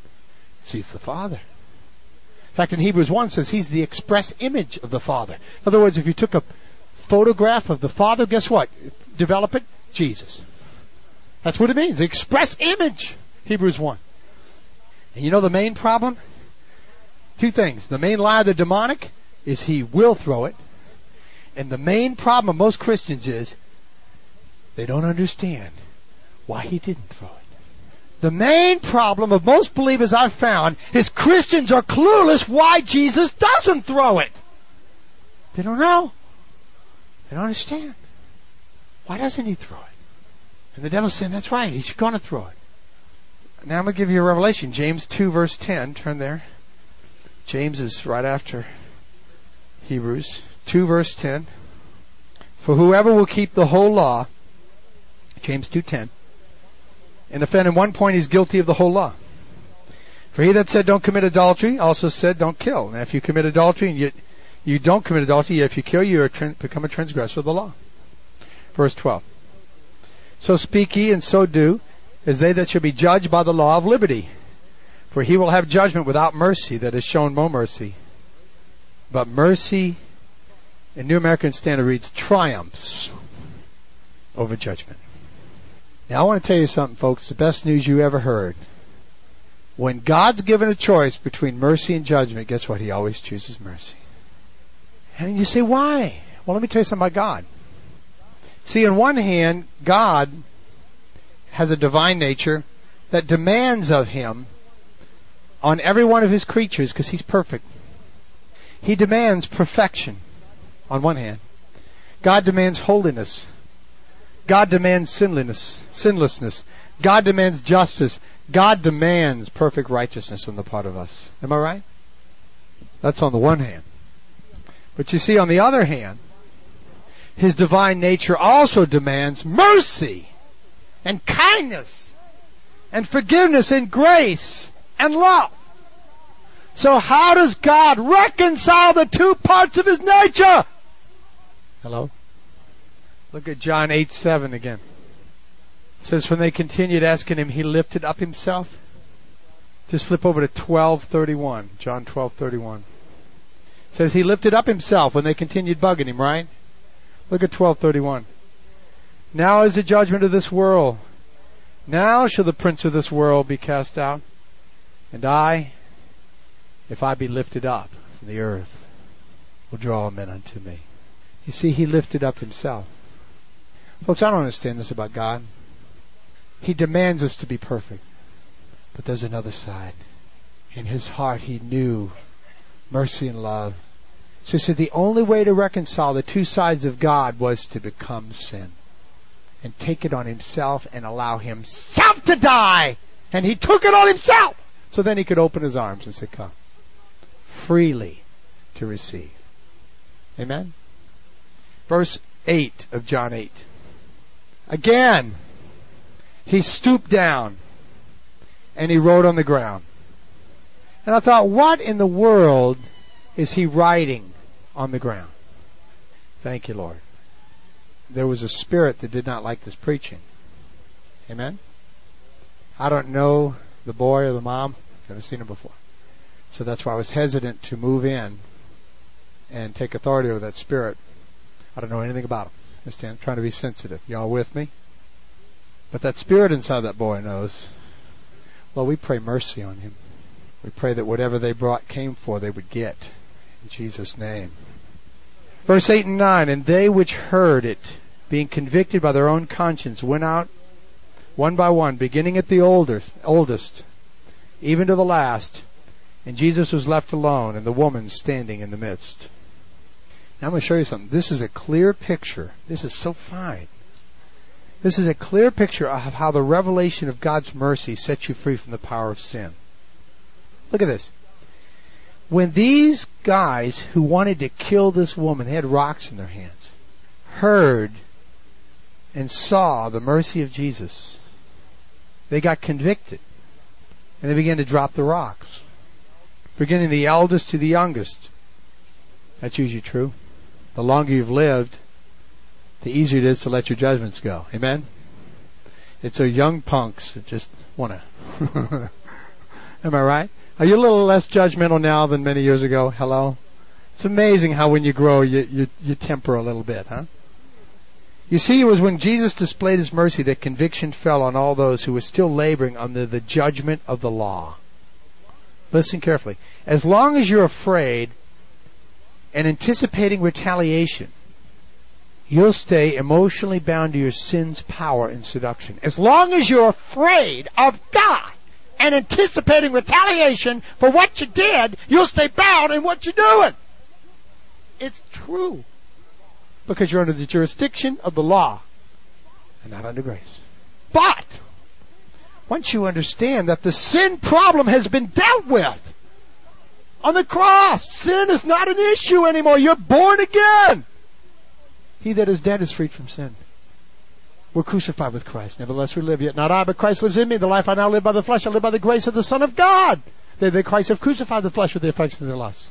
sees the Father. In fact, in Hebrews one says he's the express image of the Father. In other words, if you took a photograph of the Father, guess what? Develop it, Jesus. That's what it means. Express image. Hebrews one. And you know the main problem? Two things. The main lie of the demonic is he will throw it. And the main problem of most Christians is they don't understand why he didn't throw it. The main problem of most believers I've found is Christians are clueless why Jesus doesn't throw it. They don't know. They don't understand. Why doesn't he throw it? And the devil's saying, that's right, he's going to throw it. Now I'm going to give you a revelation. James two verse ten. Turn there. James is right after Hebrews. two verse ten. For whoever will keep the whole law, James two ten, and offend in one point, he's guilty of the whole law. For he that said don't commit adultery also said don't kill. Now if you commit adultery and you, you don't commit adultery, if you kill, you are tra- become a transgressor of the law. Verse twelve. So speak ye and so do, as they that shall be judged by the law of liberty. For he will have judgment without mercy that has shown no mercy. But mercy, in New American Standard reads, triumphs over judgment. Now I want to tell you something, folks, the best news you ever heard. When God's given a choice between mercy and judgment, guess what? He always chooses mercy. And you say, why? Well, let me tell you something about God. See, on one hand, God has a divine nature that demands of him on every one of his creatures, because he's perfect. He demands perfection on one hand. God demands holiness. God demands sinlessness. sinlessness. God demands justice. God demands perfect righteousness on the part of us. Am I right? That's on the one hand. But you see, on the other hand, his divine nature also demands mercy and kindness and forgiveness and grace and love. So how does God reconcile the two parts of his nature? Hello? Look at John eight seven again. It says, when they continued asking him, he lifted up himself. Just flip over to twelve thirty-one. John twelve thirty-one. It says he lifted up himself when they continued bugging him, right? Look at twelve thirty-one. Now is the judgment of this world. Now shall the prince of this world be cast out. And I, if I be lifted up from the earth, will draw men unto me. You see, he lifted up himself. Folks, I don't understand this about God. He demands us to be perfect. But there's another side. In his heart, he knew mercy and love. So he said the only way to reconcile the two sides of God was to become sin. And take it on himself and allow himself to die. And he took it on himself. So then he could open his arms and say, come. Freely to receive. Amen? Verse eight of John eight. Again, he stooped down and he wrote on the ground. And I thought, what in the world is he writing on the ground? Thank you, Lord. There was a spirit that did not like this preaching. Amen? I don't know the boy or the mom. Never seen him before. So that's why I was hesitant to move in and take authority over that spirit. I don't know anything about him. Understand? I'm trying to be sensitive. Y'all with me? But that spirit inside that boy knows. Well, we pray mercy on him. We pray that whatever they brought came for, they would get. In Jesus' name. Verse eight and nine, and they which heard it, being convicted by their own conscience, went out one by one, beginning at the oldest, oldest, even to the last. And Jesus was left alone, and the woman standing in the midst. Now I'm going to show you something. This is a clear picture. This is so fine. This is a clear picture of how the revelation of God's mercy sets you free from the power of sin. Look at this. When these guys who wanted to kill this woman, they had rocks in their hands, heard and saw the mercy of Jesus, they got convicted. And they began to drop the rocks. Beginning the eldest to the youngest. That's usually true. The longer you've lived, the easier it is to let your judgments go. Amen? It's the young punks that just want to. Am I right? Are you a little less judgmental now than many years ago? Hello? It's amazing how when you grow, you, you, you temper a little bit, huh? You see, it was when Jesus displayed His mercy that conviction fell on all those who were still laboring under the judgment of the law. Listen carefully. As long as you're afraid and anticipating retaliation, you'll stay emotionally bound to your sin's power and seduction. As long as you're afraid of God and anticipating retaliation for what you did, you'll stay bound in what you're doing. It's true. Because you're under the jurisdiction of the law and not under grace. But once you understand that the sin problem has been dealt with on the cross, sin is not an issue anymore. You're born again. He that is dead is freed from sin. We're crucified with Christ. Nevertheless we live, yet not I, but Christ lives in me. The life I now live by the flesh, I live by the grace of the Son of God. They that Christ have crucified the flesh with the affections of their lusts.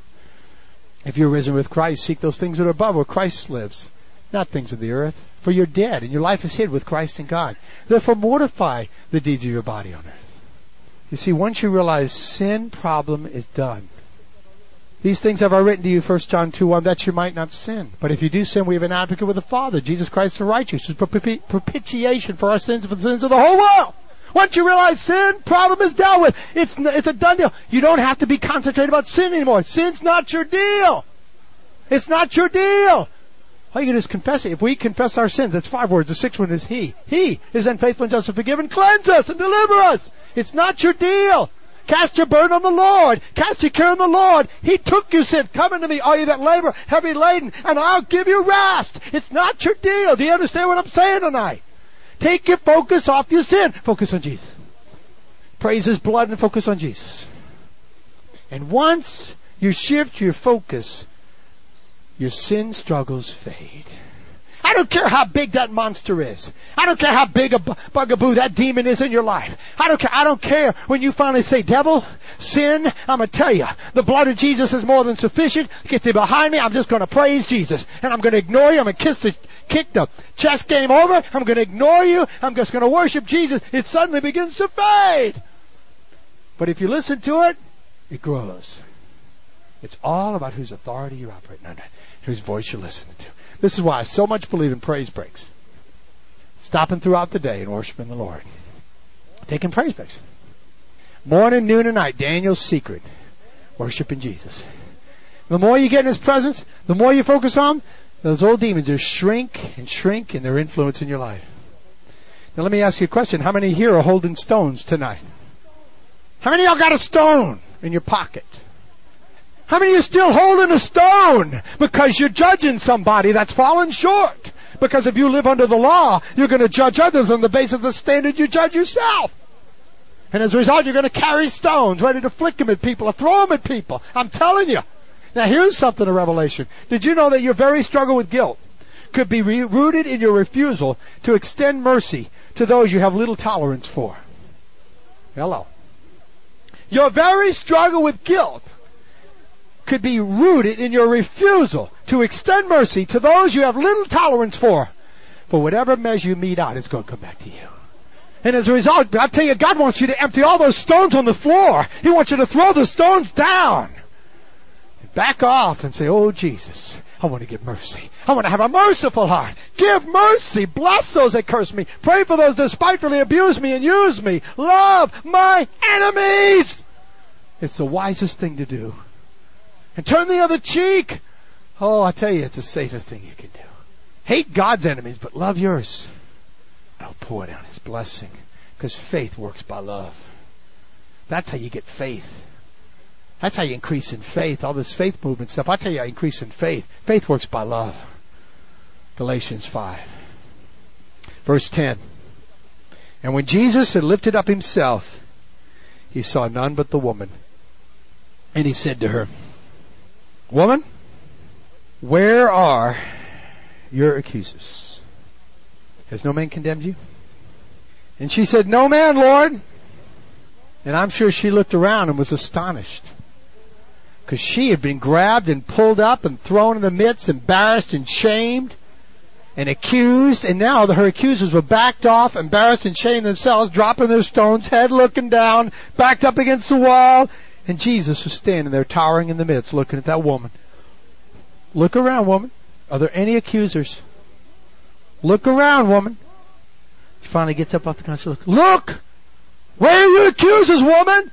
If you're risen with Christ, seek those things that are above where Christ lives, not things of the earth. For you're dead, and your life is hid with Christ in God. Therefore mortify the deeds of your body on earth. You see, once you realize sin problem is done. These things have I written to you, First John two one, that you might not sin. But if you do sin, we have an advocate with the Father, Jesus Christ the righteous, who's propitiation for our sins and for the sins of the whole world. Once you realize sin, problem is dealt with. It's, it's a done deal. You don't have to be concentrated about sin anymore. Sin's not your deal. It's not your deal. All you can do is confess it. If we confess our sins, that's five words. The sixth one is He. He is unfaithful and just to forgive and cleanse us and deliver us. It's not your deal. Cast your burden on the Lord. Cast your care on the Lord. He took your sin. Come unto me, all you that labor, heavy laden, and I'll give you rest. It's not your deal. Do you understand what I'm saying tonight? Take your focus off your sin. Focus on Jesus. Praise His blood and focus on Jesus. And once you shift your focus, your sin struggles fade. I don't care how big that monster is. I don't care how big a bugaboo that demon is in your life. I don't care. I don't care when you finally say, devil, sin, I'm going to tell you, the blood of Jesus is more than sufficient. Get thee behind me. I'm just going to praise Jesus. And I'm going to ignore you. I'm going to kiss the, kick the chess game over. I'm going to ignore you. I'm just going to worship Jesus. It suddenly begins to fade. But if you listen to it, it grows. It's all about whose authority you're operating under, whose voice you're listening to. This is why I so much believe in praise breaks. Stopping throughout the day and worshiping the Lord. Taking praise breaks. Morning, noon, and night. Daniel's secret. Worshiping Jesus. The more you get in His presence, the more you focus on, those old demons just shrink and shrink in their influence in your life. Now let me ask you a question. How many here are holding stones tonight? How many of y'all got a stone in your pocket? How many of you still holding a stone because you're judging somebody that's fallen short? Because if you live under the law, you're going to judge others on the basis of the standard you judge yourself. And as a result, you're going to carry stones ready to flick them at people or throw them at people. I'm telling you. Now here's something of revelation. Did you know that your very struggle with guilt could be re- rooted in your refusal to extend mercy to those you have little tolerance for? Hello. Your very struggle with guilt could be rooted in your refusal to extend mercy to those you have little tolerance for. For whatever measure you mete out, it's going to come back to you. And as a result, I tell you, God wants you to empty all those stones on the floor. He wants you to throw the stones down. And back off and say, oh Jesus, I want to give mercy. I want to have a merciful heart. Give mercy. Bless those that curse me. Pray for those that spitefully abuse me and use me. Love my enemies. It's the wisest thing to do. And turn the other cheek. Oh, I tell you, it's the safest thing you can do. Hate God's enemies, but love yours. I'll pour down His blessing. Because faith works by love. That's how you get faith. That's how you increase in faith. All this faith movement stuff. I tell you, I increase in faith. Faith works by love. Galatians five. Verse ten. And when Jesus had lifted up himself, he saw none but the woman. And he said to her, Woman, where are your accusers? Has no man condemned you? And she said, No man, Lord. And I'm sure she looked around and was astonished. Because she had been grabbed and pulled up and thrown in the midst, embarrassed and shamed and accused. And now her accusers were backed off, embarrassed and shamed themselves, dropping their stones, head looking down, backed up against the wall. And Jesus was standing there towering in the midst, looking at that woman. Look around, woman. Are there any accusers? Look around, woman. She finally gets up off the couch. Look, look! Where are your accusers, woman?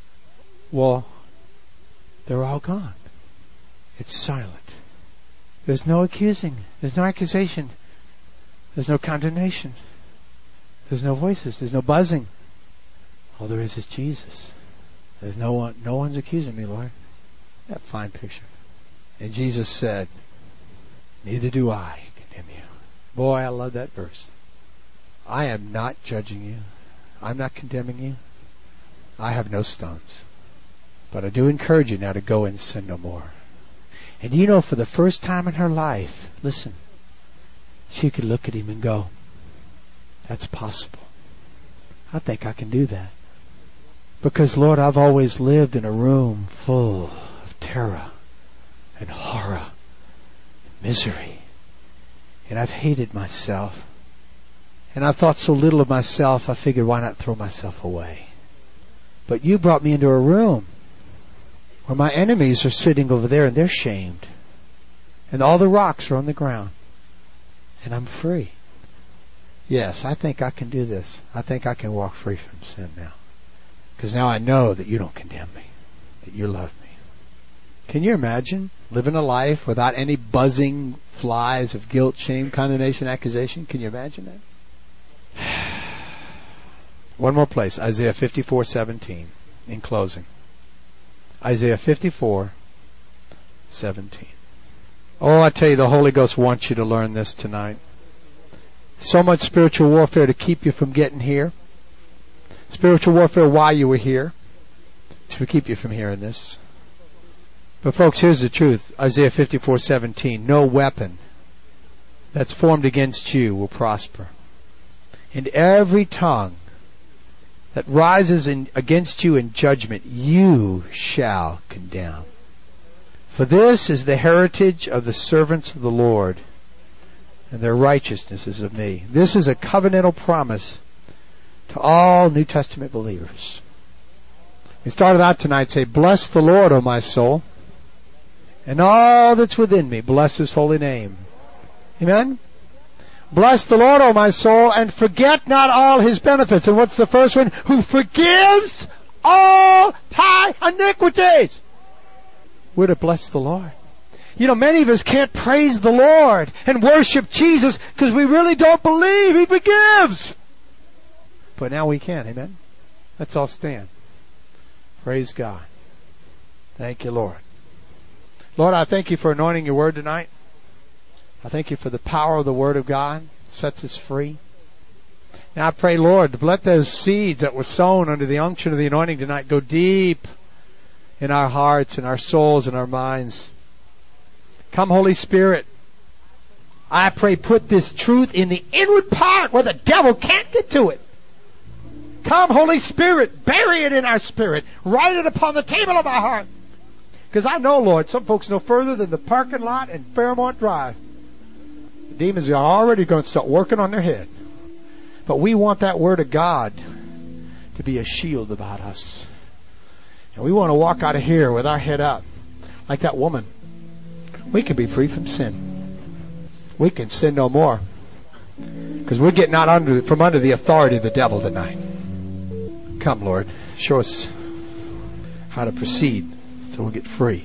Well, they're all gone. It's silent. There's no accusing. There's no accusation. There's no condemnation. There's no voices. There's no buzzing. All there is is Jesus. There's no one. No one's accusing me, Lord. That fine picture. And Jesus said, Neither do I condemn you. Boy, I love that verse. I am not judging you. I'm not condemning you. I have no stones. But I do encourage you now to go and sin no more. And you know, for the first time in her life, listen, she could look at him and go, That's possible. I think I can do that. Because, Lord, I've always lived in a room full of terror and horror and misery. And I've hated myself. And I've thought so little of myself, I figured, why not throw myself away? But you brought me into a room where my enemies are sitting over there and they're shamed. And all the rocks are on the ground. And I'm free. Yes, I think I can do this. I think I can walk free from sin now. Because now I know that you don't condemn me. That you love me. Can you imagine living a life without any buzzing flies of guilt, shame, condemnation, accusation? Can you imagine that? One more place. Isaiah fifty-four seventeen. In closing. Isaiah fifty-four seventeen. Oh, I tell you, the Holy Ghost wants you to learn this tonight. So much spiritual warfare to keep you from getting here. Spiritual warfare while you were here to keep you from hearing this. But folks, here's the truth. Isaiah fifty-four seventeen. No weapon that's formed against you will prosper. And every tongue that rises in, against you in judgment, you shall condemn. For this is the heritage of the servants of the Lord, and their righteousness is of me. This is a covenantal promise to all New Testament believers. We started out tonight, say, Bless the Lord, O my soul, and all that's within me, bless His holy name. Amen? Bless the Lord, O my soul, and forget not all His benefits. And what's the first one? Who forgives all thy iniquities. We're to bless the Lord. You know, many of us can't praise the Lord and worship Jesus because we really don't believe He forgives. But now we can, amen? Let's all stand. Praise God. Thank you, Lord. Lord, I thank You for anointing Your word tonight. I thank You for the power of the Word of God. It sets us free. Now I pray, Lord, let those seeds that were sown under the unction of the anointing tonight go deep in our hearts and our souls and our minds. Come, Holy Spirit. I pray, put this truth in the inward part where the devil can't get to it. Come, Holy Spirit, bury it in our spirit. Write it upon the table of our heart. Because I know, Lord, some folks know further than the parking lot in Fairmont Drive. The demons are already going to start working on their head. But we want that Word of God to be a shield about us. And we want to walk out of here with our head up. Like that woman. We can be free from sin. We can sin no more. Because we're getting out under, from under the authority of the devil tonight. Come, Lord. Show us how to proceed so we'll get free.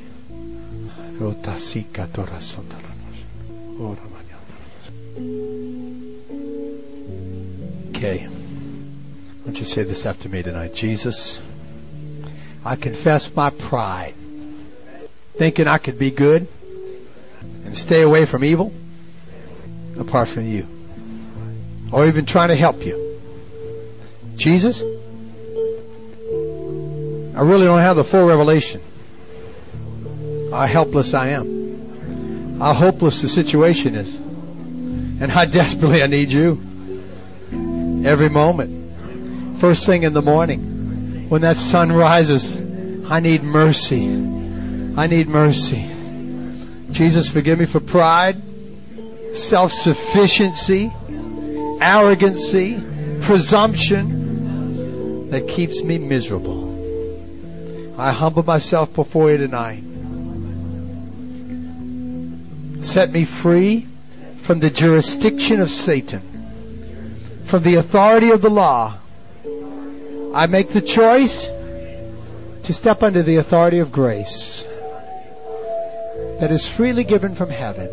Okay. Why don't you say this after me tonight? Jesus, I confess my pride, thinking I could be good and stay away from evil apart from you, or even trying to help you. Jesus, I really don't have the full revelation how helpless I am, how hopeless the situation is, and how desperately I need you every moment. First thing in the morning, when that sun rises, I need mercy. I need mercy. Jesus, forgive me for pride, self-sufficiency, arrogancy, presumption that keeps me miserable. I humble myself before you tonight. Set me free from the jurisdiction of Satan, from the authority of the law. I make the choice to step under the authority of grace that is freely given from heaven,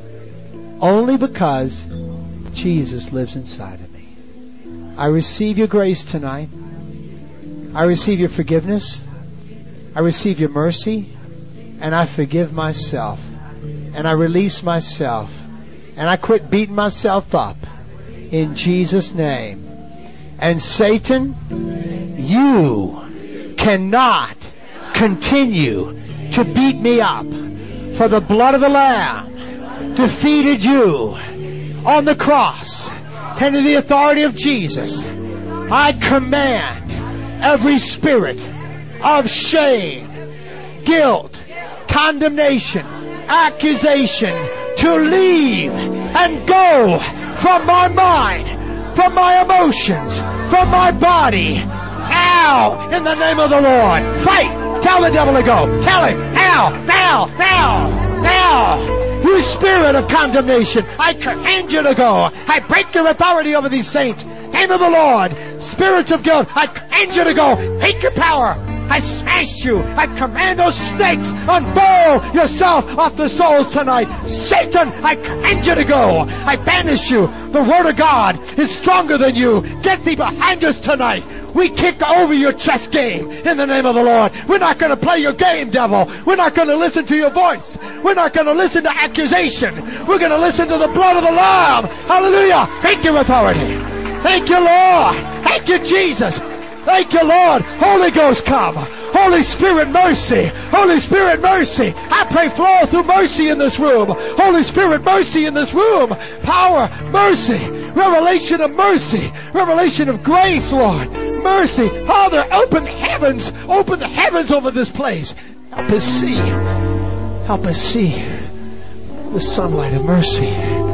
only because Jesus lives inside of me. I receive your grace tonight. I receive your forgiveness. I receive your mercy. And I forgive myself. And I release myself. And I quit beating myself up. In Jesus' name. And Satan, you cannot continue to beat me up. For the blood of the Lamb defeated you on the cross. And in the authority of Jesus, I command every spirit of shame, guilt, condemnation, accusation to leave and go from my mind, from my emotions, from my body. Now, in the name of the Lord, fight! Tell the devil to go. Tell him. Now, now, now, now. You spirit of condemnation, I command you to go. I break your authority over these saints. Name of the Lord. Spirits of guilt, I command you to go. Take your power. I smash you. I command those snakes, unfurl yourself off the souls tonight. Satan, I command you to go. I banish you. The Word of God is stronger than you. Get thee behind us tonight. We kick over your chess game in the name of the Lord. We're not going to play your game, devil. We're not going to listen to your voice. We're not going to listen to accusation. We're going to listen to the blood of the Lamb. Hallelujah. Thank you, authority. Thank you, Lord. Thank you, Jesus. Thank you, Lord. Holy Ghost, come. Holy Spirit, mercy. Holy Spirit, mercy. I pray flow through mercy in this room. Holy Spirit, mercy in this room. Power, mercy. Revelation of mercy. Revelation of grace, Lord. Mercy. Father, open heavens. Open the heavens over this place. Help us see. Help us see the sunlight of mercy.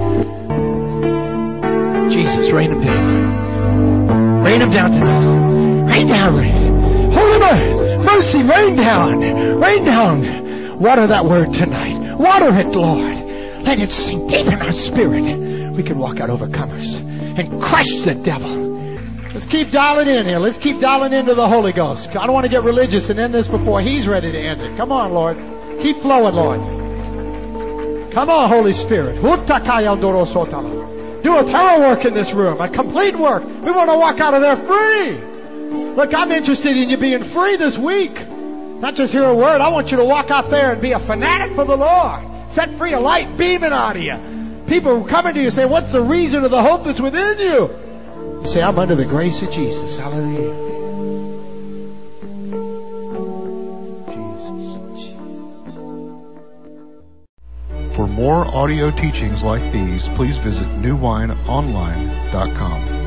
Jesus, rain them down. Rain them down tonight. Rain down, rain. Holy mercy, rain down. Rain down. Water that word tonight. Water it, Lord. Let it sink deep in our spirit. We can walk out overcomers and crush the devil. Let's keep dialing in here. Let's keep dialing into the Holy Ghost. I don't want to get religious and end this before He's ready to end it. Come on, Lord. Keep flowing, Lord. Come on, Holy Spirit. Do a thorough work in this room. A complete work. We want to walk out of there free. Look, I'm interested in you being free this week. Not just hear a word. I want you to walk out there and be a fanatic for the Lord. Set free, a light beaming out of you. People coming to you say, what's the reason of the hope that's within you? You say, I'm under the grace of Jesus. Hallelujah. Jesus. For more audio teachings like these, please visit new wine online dot com.